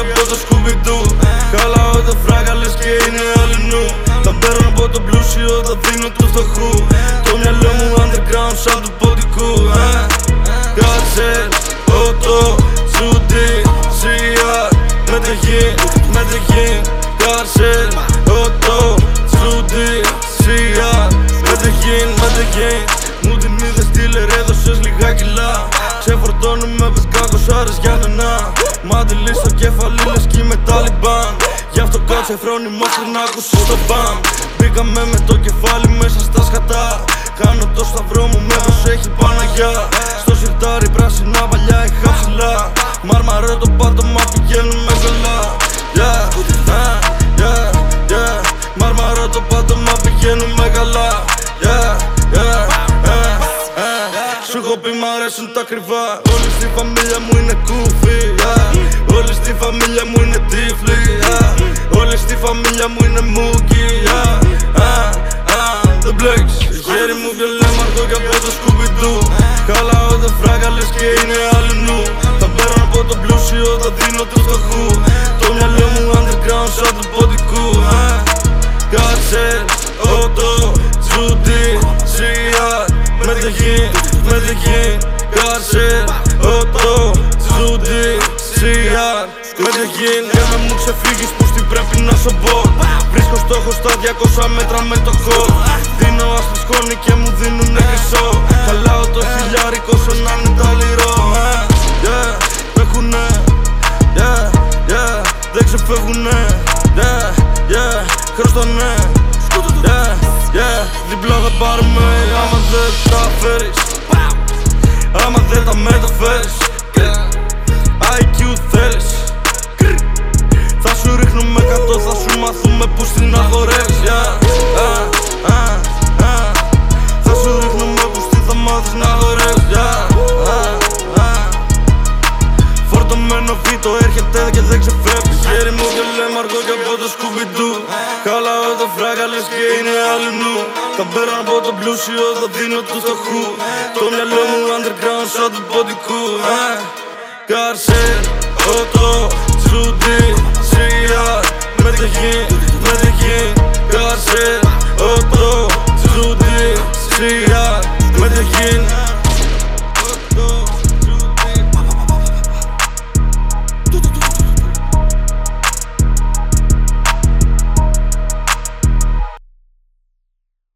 από το σκουμπιντού. Χαλάω τα φράγκα λες και είναι αλληνού. Τα παίρνω από το πλούσιο, τα δίνω του φτωχού. Το μυαλό μου underground σαν του ποντικού. Κάτσελ, ότο, ζούντι, σιάρ. Μετεχήν, Κάτσελ, ότο, ζούντι, σιάρ. Μετεχήν. Μου την είδες dealer, έδωσες λίγα κιλά. Ξεφορτώνουμε παιδικά κοσάρες για νενά. Μαντιλή στο κεφάλι λες κι είμαι Ταλιμπάν. Γι' αυτό κάτσε φρόνιμο πριν άκουσες το μπαμ. Μπήκαμε με το κεφάλι μέσα στα σκατά. Κάνω το σταυρό μου με προσέχει Παναγιά. Στο σιρτάρι πράσινα παλιά είχα ψηλά. Μάρμαρε το πάτωμα πηγαίνουμε καλά. Μάρμαρε το πάτωμα πηγαίνουμε καλά. Σου έχω πει μ' αρέσουν τα κρυβά. Όλη στη φαμίλια μου είναι κούφι. Όλη στη φαμίλια μου είναι τύφλοι. Όλη στη φαμίλια μου είναι μούκι. Δεν μπλέξεις. Χέρι μου βιολέ μαρτώ κι από το σκουμπιντού. Χαλάω τα φράγκα λες και είναι αλληνού. Τα παίρνω από το πλούσιο, τα δίνω του φτωχού. Το μυαλό μου underground σαν του ποντικού. Κάτσελ, ότο, ζούντι, σιάρ. Μετεχήν, Κάτσελ, ότο, ζούντι, σιάρ. Μετεχήν, για να μου ξεφύγεις που στην πρέπει να σου πω. Βρίσκω στόχο στα 200 μέτρα με το χώρο. Δίνω άσπρη σκόνη και μου δίνουνε χρυσό. Χαλάω το χιλιάρικο σαν να είναι τα λιρό. Έχουνε, δεν ξεφεύγουνε. Χρωστάνε, διπλά θα πάρουμε άμα δεν τα φέρεις. Άμα δεν τα μεταφέρεις. IQ θέλεις. Θα σου ρίχνουμε 100, θα σου μάθουμε που στην αγορεύεις. Θα σου ρίχνουμε που στη θα μάθεις να αγορεύεις. Φορτωμένο βίτο έρχεται και δεν ξεφεύγεις. Χέρι μου και λέμε αργό και από το σκουμπιντού. Χαλάω τα φράγκα λες και είναι αλληνού. Τα παίρνω από το πλούσιο, τα δίνω του φτωχού. Το μυαλό μου underground σαν του ποντικού. Κάτσελ, ότο, ζούντι, σιάρ. Μετεχήν, Κάτσελ, ότο, ζούντι, σιάρ. Μετεχήν.